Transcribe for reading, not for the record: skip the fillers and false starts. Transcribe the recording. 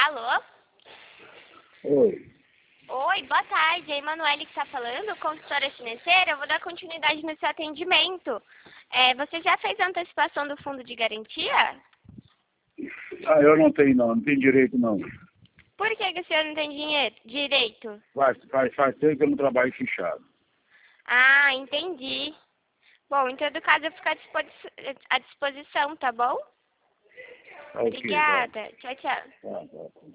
Alô? Oi. Oi, boa tarde. É a Emanuele que está falando, consultora financeira. Eu vou dar continuidade no seu atendimento. Você já fez a antecipação do fundo de garantia? Ah, eu não tenho não tenho direito não. Por que o senhor não tem direito? Faz tempo que eu não trabalho fechado. Ah, entendi. Bom, em todo caso eu fico à disposição, tá bom? Tá ok, vai. Obrigada. Tchau, tchau. Tá.